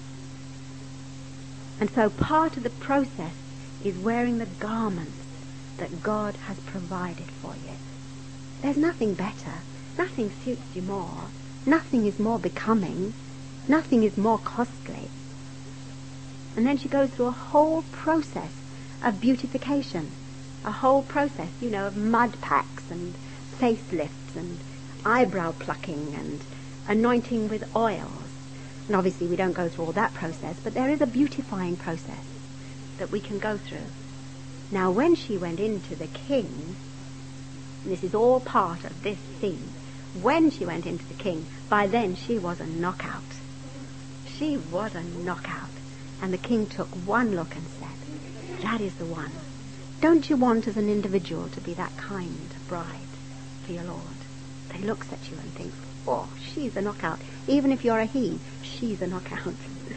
And so part of the process is wearing the garments that God has provided for you. There's nothing better. Nothing suits you more. Nothing is more becoming. Nothing is more costly. And then she goes through a whole process of beautification. A whole process, you know, of mud packs and facelifts and eyebrow plucking and anointing with oils. And obviously we don't go through all that process, but there is a beautifying process that we can go through. Now, when she went into the king, and this is all part of this scene, when she went into the king, by then she was a knockout. She was a knockout. And the king took one look and said, that is the one. Don't you want as an individual to be that kind bride for your Lord? That he looks at you and thinks, oh, she's a knockout. Even if you're a he, she's a knockout.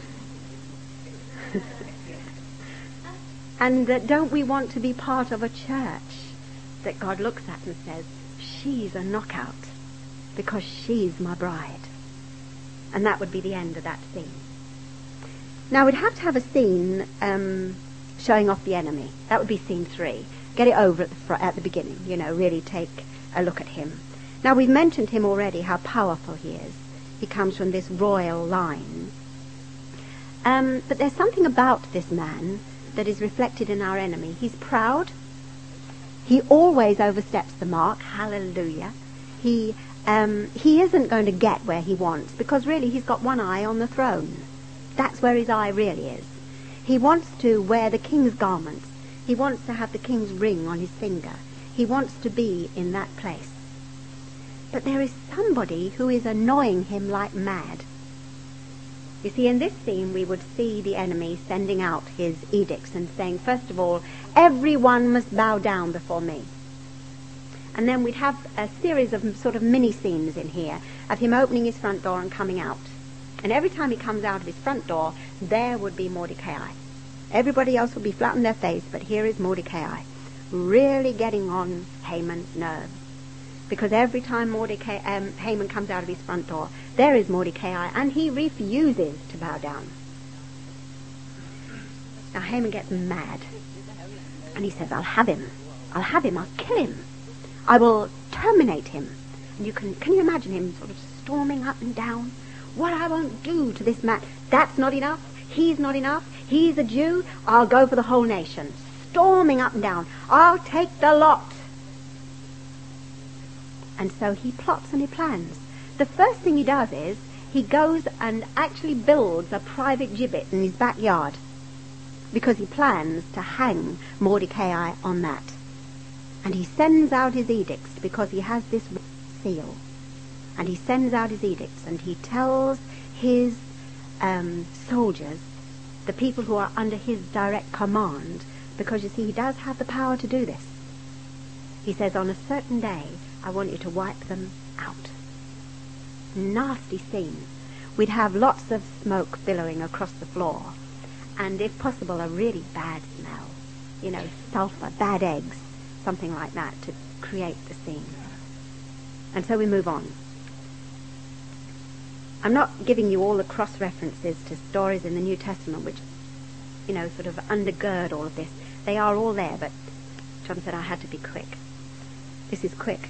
And uh, don't we want to be part of a church that God looks at and says, she's a knockout because she's my bride? And that would be the end of that scene. Now we'd have to have a scene um, showing off the enemy. That would be scene three. Get it over at the, fr- at the beginning, you know, really take a look at him. Now we've mentioned him already, how powerful he is. He comes from this royal line. Um, but there's something about this man that is reflected in our enemy. He's proud. He always oversteps the mark. Hallelujah. He, um, he isn't going to get where he wants because really he's got one eye on the throne. That's where his eye really is. He wants to wear the king's garments. He wants to have the king's ring on his finger. He wants to be in that place. But there is somebody who is annoying him like mad. You see, in this scene we would see the enemy sending out his edicts and saying, first of all, everyone must bow down before me. And then we'd have a series of sort of mini scenes in here of him opening his front door and coming out. And every time he comes out of his front door, there would be Mordecai. Everybody else would be flat on their face, but here is Mordecai, really getting on Haman's nerves. Because every time Mordecai, um, Haman comes out of his front door, there is Mordecai, and he refuses to bow down. Now Haman gets mad, and he says, I'll have him. I'll have him. I'll kill him. I will terminate him. And you can, can you imagine him sort of storming up and down? What I won't do to this man. That's not enough. He's not enough. He's a Jew. I'll go for the whole nation. Storming up and down. I'll take the lot. And so he plots and he plans. The first thing he does is he goes and actually builds a private gibbet in his backyard because he plans to hang Mordecai on that. And he sends out his edicts because he has this seal. And he sends out his edicts and he tells his um, soldiers, the people who are under his direct command, because you see he does have the power to do this. He says, on a certain day, I want you to wipe them out. Nasty scene. We'd have lots of smoke billowing across the floor, and if possible, a really bad smell. you know, sulfur, bad eggs, something like that to create the scene. And so we move on. I'm not giving you all the cross-references to stories in the New Testament which, you know, sort of undergird all of this. They are all there, but John said I had to be quick. This is quick.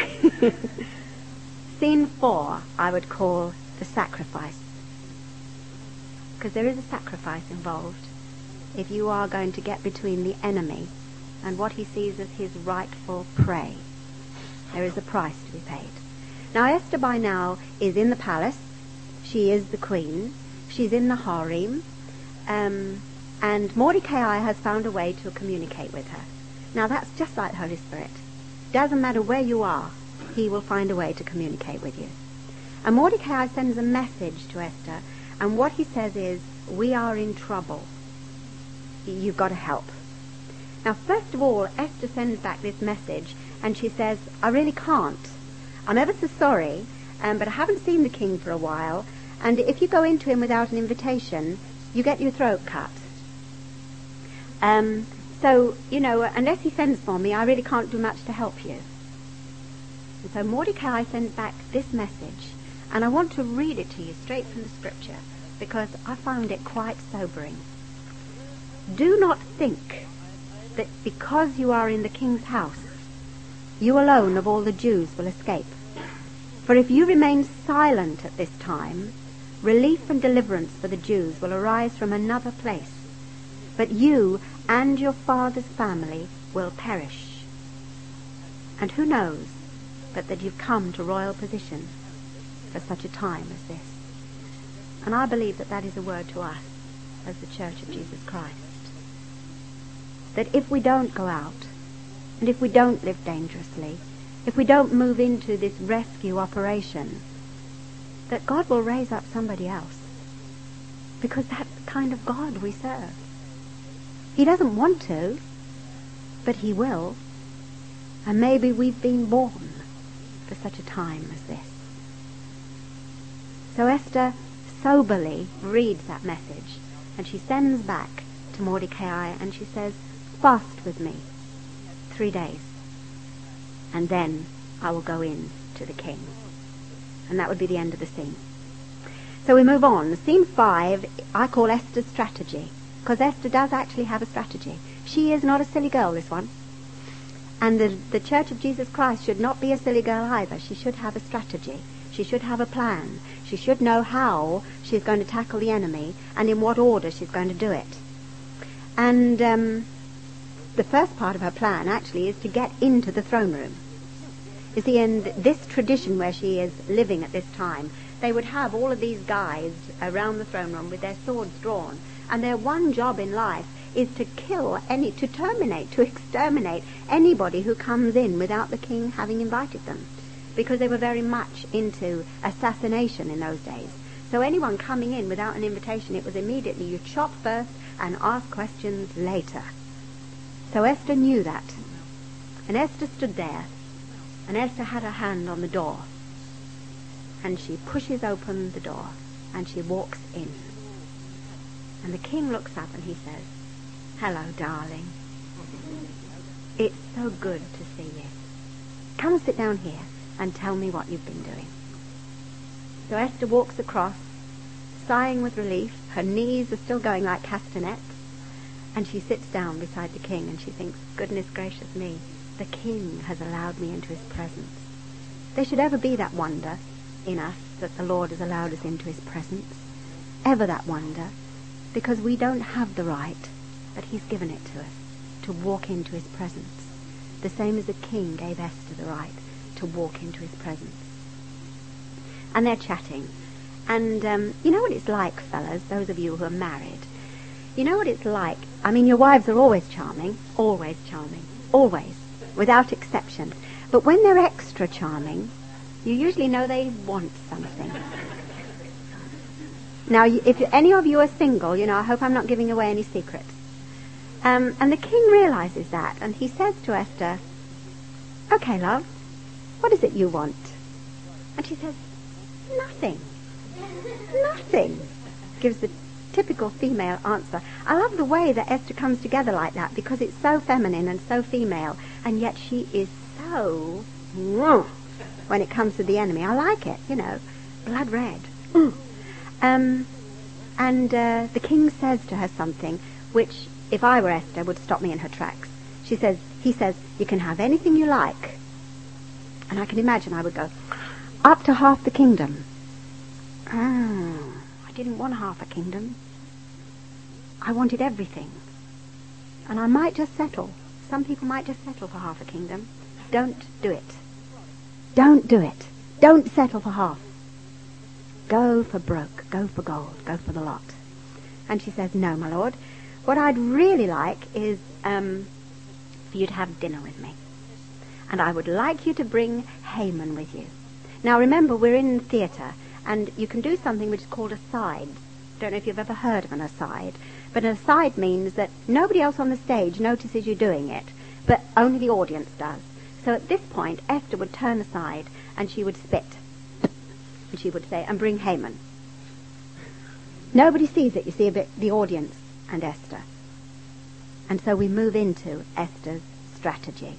Scene four I would call the sacrifice. Because there is a sacrifice involved if you are going to get between the enemy and what he sees as his rightful prey. There is a price to be paid. Now Esther by now is in the palace. She is the queen. She's in the harem. Um, and Mordecai has found a way to communicate with her. Now that's just like the Holy Spirit. Doesn't matter where you are, he will find a way to communicate with you. And Mordecai sends a message to Esther, and what he says is, we are in trouble. You've got to help. Now, first of all, Esther sends back this message, and she says, I really can't. I'm ever so sorry, um, but I haven't seen the king for a while, and if you go into him without an invitation, you get your throat cut. Um, so, you know, unless he sends for me, I really can't do much to help you. And so Mordecai sends back this message, and I want to read it to you straight from the scripture, because I found it quite sobering. Do not think that because you are in the king's house, you alone of all the Jews will escape. For if you remain silent at this time, relief and deliverance for the Jews will arise from another place, but you and your father's family will perish. And who knows but that you've come to royal position for such a time as this. And I believe that that is a word to us as the Church of Jesus Christ. That if we don't go out, and if we don't live dangerously, if we don't move into this rescue operation, that God will raise up somebody else. Because that's the kind of God we serve. He doesn't want to, but he will. And maybe we've been born for such a time as this. So Esther soberly reads that message, and she sends back to Mordecai and she says, fast with me three days, and then I will go in to the king. And that would be the end of the scene. So we move on. Scene five I call Esther's strategy, because Esther does actually have a strategy. She is not a silly girl, this one. And the, the Church of Jesus Christ should not be a silly girl either. She should have a strategy. She should have a plan. She should know how she's going to tackle the enemy and in what order she's going to do it. And um, the first part of her plan actually is to get into the throne room. You see, in this tradition where she is living at this time, they would have all of these guys around the throne room with their swords drawn, and their one job in life is to kill any, to terminate, to exterminate anybody who comes in without the king having invited them, because they were very much into assassination in those days. So anyone coming in without an invitation, it was immediately you chop first and ask questions later. So Esther knew that, and Esther stood there, and Esther had her hand on the door, and she pushes open the door, and she walks in. And the king looks up and he says, hello, darling. It's so good to see you. Come sit down here and tell me what you've been doing. So Esther walks across, sighing with relief. Her knees are still going like castanets. And she sits down beside the king and she thinks, goodness gracious me, the king has allowed me into his presence. There should ever be that wonder in us that the Lord has allowed us into his presence. Ever that wonder, because we don't have the right, but he's given it to us, to walk into his presence. The same as the king gave Esther the right to walk into his presence. And they're chatting. And um, you know what it's like, fellas, those of you who are married. You know what it's like? I mean, your wives are always charming, always charming, always, without exception. But when they're extra charming, you usually know they want something. Now, if any of you are single, you know, I hope I'm not giving away any secrets. Um, and the king realizes that, and he says to Esther, okay, love, what is it you want? And she says, nothing. Nothing. Gives the typical female answer. I love the way that Esther comes together like that because it's so feminine and so female, and yet she is so when it comes to the enemy. I like it, you know, blood red. Um, and uh, the king says to her something which, if I were Esther, would stop me in her tracks. She says, he says, you can have anything you like. And I can imagine I would go, up to half the kingdom. Oh, I didn't want half a kingdom. I wanted everything. And I might just settle. Some people might just settle for half a kingdom. Don't do it. Don't do it. Don't settle for half. Go for broke. Go for gold. Go for the lot. And she says, no, my lord. What I'd really like is um, for you to have dinner with me. And I would like you to bring Haman with you. Now remember, we're in theatre, and you can do something which is called a side. Don't know if you've ever heard of an aside. But an aside means that nobody else on the stage notices you doing it, but only the audience does. So at this point, Esther would turn aside, and she would spit. And she would say, and bring Haman. Nobody sees it, you see, but the audience and Esther. And so we move into Esther's strategy.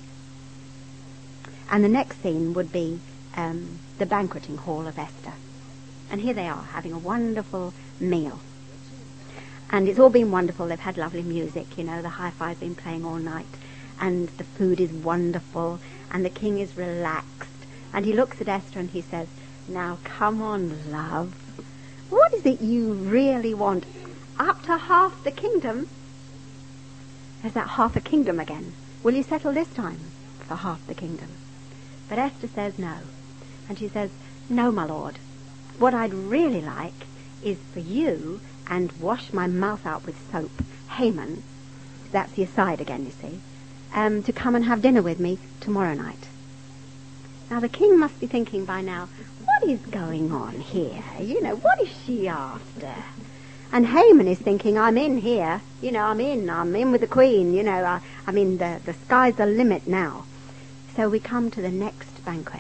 And the next scene would be um, the banqueting hall of Esther. And here they are, having a wonderful meal. And it's all been wonderful. They've had lovely music, you know, the hi-fi's been playing all night. And the food is wonderful. And the king is relaxed. And he looks at Esther and he says, now come on, love. What is it you really want? Up to half the kingdom? There's that half a kingdom again. Will you settle this time for half the kingdom? But Esther says no. And she says, no, my lord. What I'd really like is for you, and wash my mouth out with soap, Haman, that's the aside again, you see, um, to come and have dinner with me tomorrow night. Now the king must be thinking by now, what is going on here? You know, what is she after? And Haman is thinking, I'm in here. You know, I'm in. I'm in with the queen. You know, I, I mean, the, the sky's the limit now. So we come to the next banquet.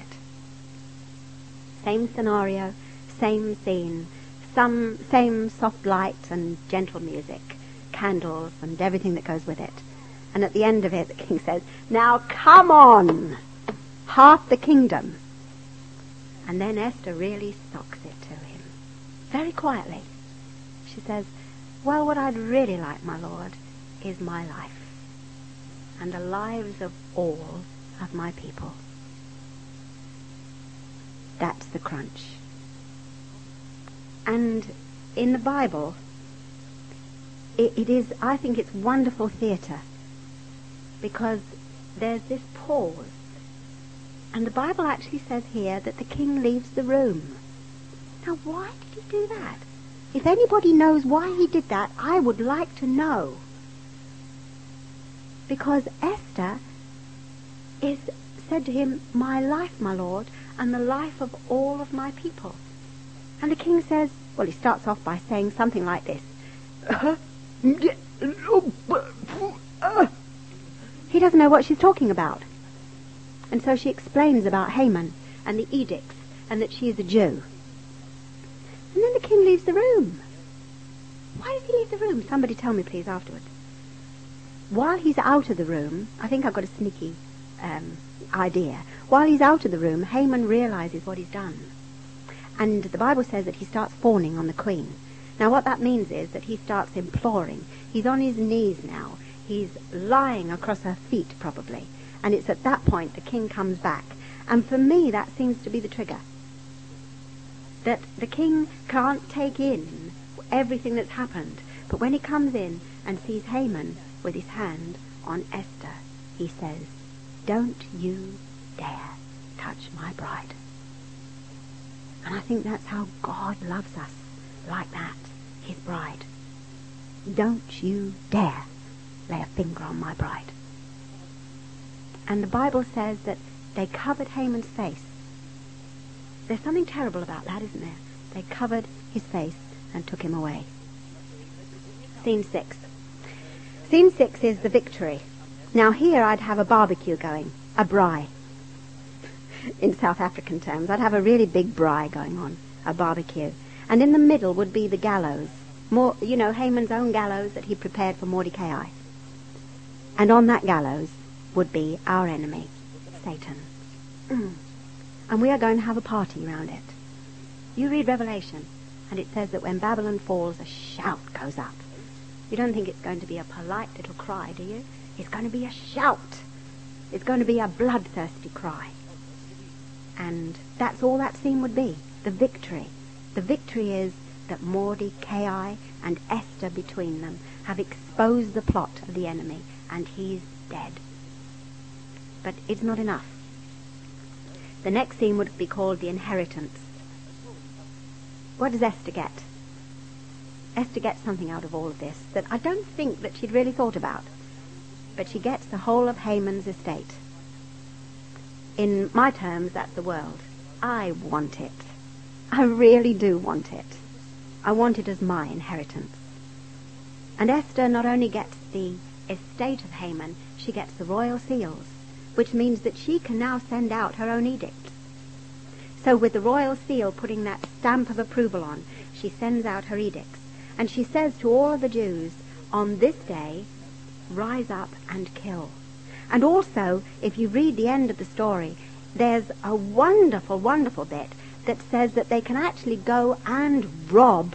Same scenario, same scene, some same soft light and gentle music, candles and everything that goes with it. And at the end of it, the king says, now come on, half the kingdom. And then Esther really stocks it to him, very quietly. She says, well, what I'd really like, my lord, is my life and the lives of all of my people. That's the crunch. And in the Bible, it, it is, I think it's wonderful theatre, because there's this pause. And the Bible actually says here that the king leaves the room. Now, why did he do that? If anybody knows why he did that, I would like to know. Because Esther is said to him, my life, my lord, and the life of all of my people. And the king says, well, he starts off by saying something like this. He doesn't know what she's talking about. And so she explains about Haman and the edicts and that she is a Jew. And then the king leaves the room. Why does he leave the room? Somebody tell me, please, afterwards. While he's out of the room, I think I've got a sneaky um, idea. While he's out of the room, Haman realizes what he's done. And the Bible says that he starts fawning on the queen. Now what that means is that he starts imploring. He's on his knees now. He's lying across her feet, probably. And it's at that point the king comes back. And for me, that seems to be the trigger. That the king can't take in everything that's happened. But when he comes in and sees Haman with his hand on Esther, he says, don't you dare touch my bride. And I think that's how God loves us, like that, his bride. Don't you dare lay a finger on my bride. And the Bible says that they covered Haman's face. There's something terrible about that, isn't there? They covered his face and took him away. Scene six. Scene six is the victory. Now here I'd have a barbecue going, a braai. In South African terms, I'd have a really big braai going on, a barbecue. And in the middle would be the gallows. More, you know, Haman's own gallows that he prepared for Mordecai. And on that gallows would be our enemy, Satan. And we are going to have a party around it. You read Revelation, and it says that when Babylon falls, a shout goes up. You don't think it's going to be a polite little cry, do you? It's going to be a shout. It's going to be a bloodthirsty cry. And that's all that scene would be, the victory. The victory is that Mordecai and Esther between them have exposed the plot of the enemy, and he's dead. But it's not enough. The next scene would be called the inheritance. What does Esther get? Esther gets something out of all of this that I don't think that she'd really thought about. But she gets the whole of Haman's estate. In my terms, that's the world. I want it. I really do want it. I want it as my inheritance. And Esther not only gets the estate of Haman, she gets the royal seals, which means that she can now send out her own edicts. So with the royal seal putting that stamp of approval on, she sends out her edicts. And she says to all of the Jews, on this day, rise up and kill. And also, if you read the end of the story, there's a wonderful, wonderful bit that says that they can actually go and rob,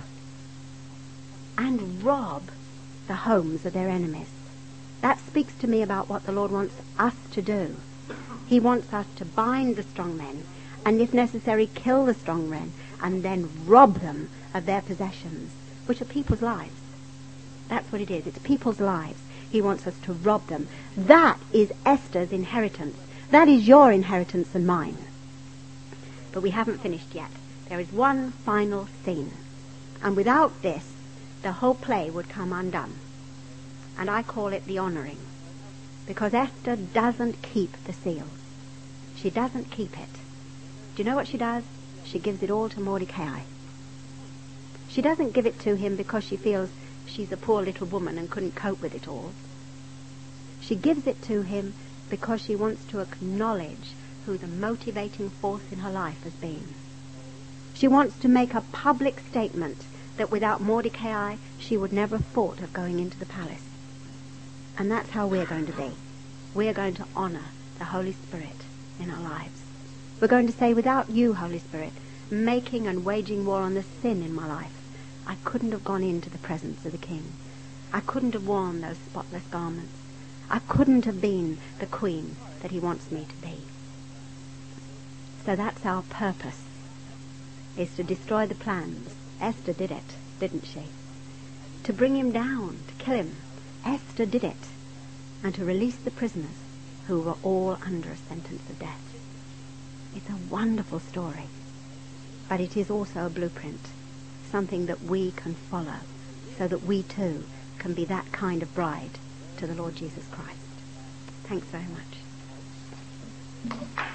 and rob the homes of their enemies. That speaks to me about what the Lord wants us to do. He wants us to bind the strong men, and if necessary, kill the strong men, and then rob them of their possessions, which are people's lives. That's what it is. It's people's lives. He wants us to rob them. That is Esther's inheritance. That is your inheritance and mine. But we haven't finished yet. There is one final scene. And without this, the whole play would come undone. And I call it the honoring. Because Esther doesn't keep the seals. She doesn't keep it. Do you know what she does? She gives it all to Mordecai. She doesn't give it to him because she feels she's a poor little woman and couldn't cope with it all. She gives it to him because she wants to acknowledge who the motivating force in her life has been. She wants to make a public statement that without Mordecai she would never have thought of going into the palace. And that's how we're going to be. We're going to honor the Holy Spirit in our lives. We're going to say, without you, Holy Spirit, making and waging war on the sin in my life, I couldn't have gone into the presence of the King. I couldn't have worn those spotless garments. I couldn't have been the queen that he wants me to be. So that's our purpose, is to destroy the plans. Esther did it, didn't she? To bring him down, to kill him. Esther did it. And to release the prisoners who were all under a sentence of death. It's a wonderful story. But it is also a blueprint, something that we can follow, so that we too can be that kind of bride to the Lord Jesus Christ. Thanks very much.